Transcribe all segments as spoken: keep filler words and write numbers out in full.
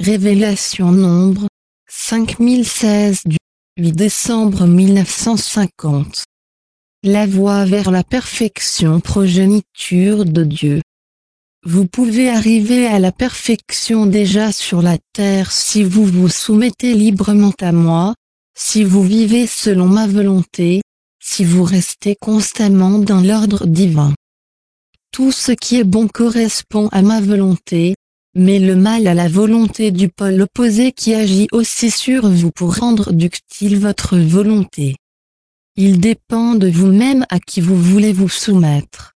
Révélation Nombre, cinq mille seize du huit décembre mille neuf cent cinquante. La voie vers la perfection, progéniture de Dieu. Vous pouvez arriver à la perfection déjà sur la terre si vous vous soumettez librement à moi, si vous vivez selon ma volonté, si vous restez constamment dans l'ordre divin. Tout ce qui est bon correspond à ma volonté, mais le mal à la volonté du pôle opposé qui agit aussi sur vous pour rendre ductile votre volonté. Il dépend de vous-même à qui vous voulez vous soumettre.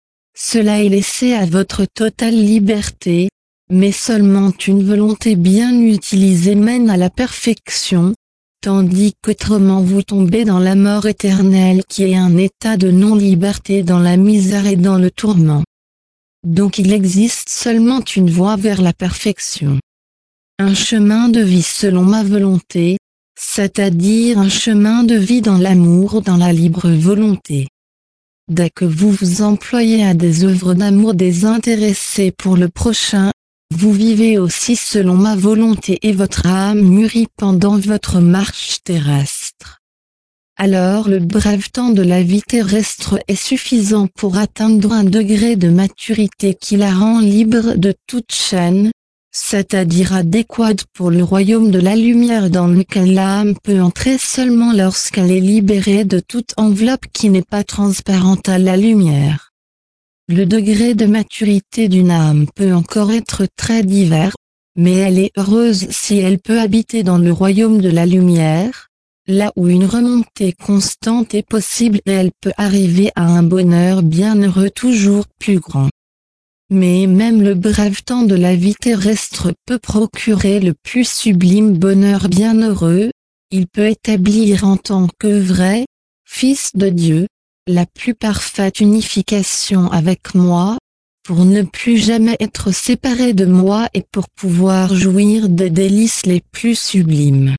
Cela est laissé à votre totale liberté, mais seulement une volonté bien utilisée mène à la perfection, tandis qu'autrement vous tombez dans la mort éternelle qui est un état de non-liberté dans la misère et dans le tourment. Donc il existe seulement une voie vers la perfection. Un chemin de vie selon ma volonté, c'est-à-dire un chemin de vie dans l'amour, dans la libre volonté. Dès que vous vous employez à des œuvres d'amour désintéressées pour le prochain, vous vivez aussi selon ma volonté et votre âme mûrit pendant votre marche terrestre. Alors le bref temps de la vie terrestre est suffisant pour atteindre un degré de maturité qui la rend libre de toute chaîne, c'est-à-dire adéquate pour le royaume de la lumière dans lequel l'âme peut entrer seulement lorsqu'elle est libérée de toute enveloppe qui n'est pas transparente à la lumière. Le degré de maturité d'une âme peut encore être très divers, mais elle est heureuse si elle peut habiter dans le royaume de la lumière, là où une remontée constante est possible et elle peut arriver à un bonheur bienheureux toujours plus grand. Mais même le bref temps de la vie terrestre peut procurer le plus sublime bonheur bienheureux, il peut établir en tant que vrai, Fils de Dieu, la plus parfaite unification avec moi, pour ne plus jamais être séparé de moi et pour pouvoir jouir des délices les plus sublimes.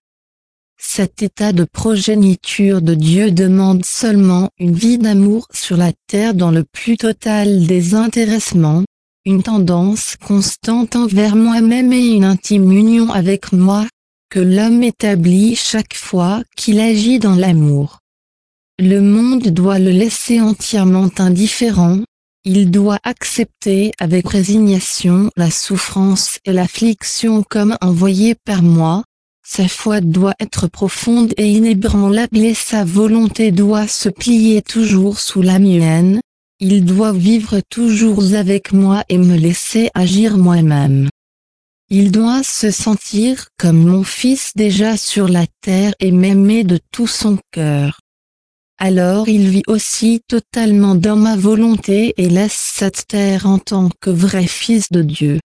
Cet état de progéniture de Dieu demande seulement une vie d'amour sur la terre dans le plus total désintéressement, une tendance constante envers moi-même et une intime union avec moi, que l'homme établit chaque fois qu'il agit dans l'amour. Le monde doit le laisser entièrement indifférent, il doit accepter avec résignation la souffrance et l'affliction comme envoyées par moi. Sa foi doit être profonde et inébranlable et sa volonté doit se plier toujours sous la mienne, il doit vivre toujours avec moi et me laisser agir moi-même. Il doit se sentir comme mon fils déjà sur la terre et m'aimer de tout son cœur. Alors il vit aussi totalement dans ma volonté et laisse cette terre en tant que vrai fils de Dieu.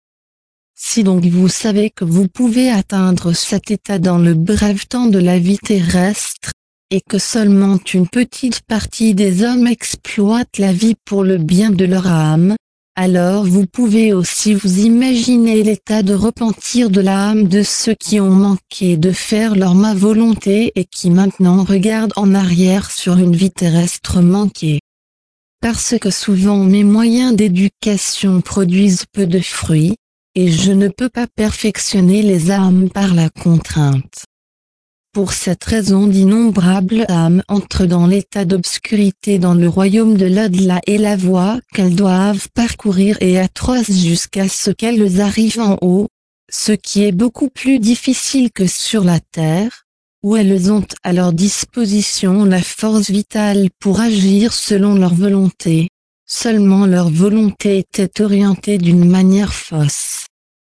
Si donc vous savez que vous pouvez atteindre cet état dans le bref temps de la vie terrestre, et que seulement une petite partie des hommes exploite la vie pour le bien de leur âme, alors vous pouvez aussi vous imaginer l'état de repentir de l'âme de ceux qui ont manqué de faire leur ma volonté et qui maintenant regardent en arrière sur une vie terrestre manquée. Parce que souvent mes moyens d'éducation produisent peu de fruits, et je ne peux pas perfectionner les âmes par la contrainte. Pour cette raison d'innombrables âmes entrent dans l'état d'obscurité dans le royaume de l'au-delà et la voie qu'elles doivent parcourir est atroce jusqu'à ce qu'elles arrivent en haut, ce qui est beaucoup plus difficile que sur la terre, où elles ont à leur disposition la force vitale pour agir selon leur volonté. Seulement leur volonté était orientée d'une manière fausse.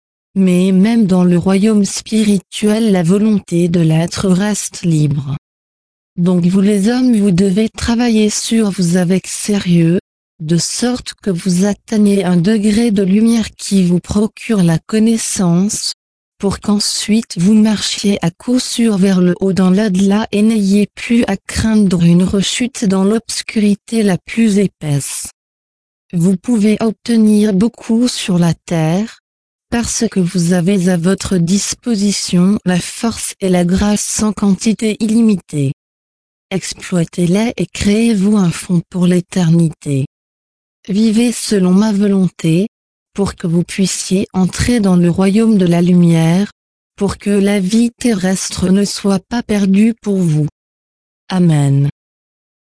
Mais même dans le royaume spirituel la volonté de l'être reste libre. Donc vous les hommes vous devez travailler sur vous avec sérieux, de sorte que vous atteignez un degré de lumière qui vous procure la connaissance, pour qu'ensuite vous marchiez à coup sûr vers le haut dans l'au-delà et n'ayez plus à craindre une rechute dans l'obscurité la plus épaisse. Vous pouvez obtenir beaucoup sur la terre, parce que vous avez à votre disposition la force et la grâce sans quantité illimitée. Exploitez-les et créez-vous un fonds pour l'éternité. Vivez selon ma volonté, pour que vous puissiez entrer dans le royaume de la lumière, pour que la vie terrestre ne soit pas perdue pour vous. Amen.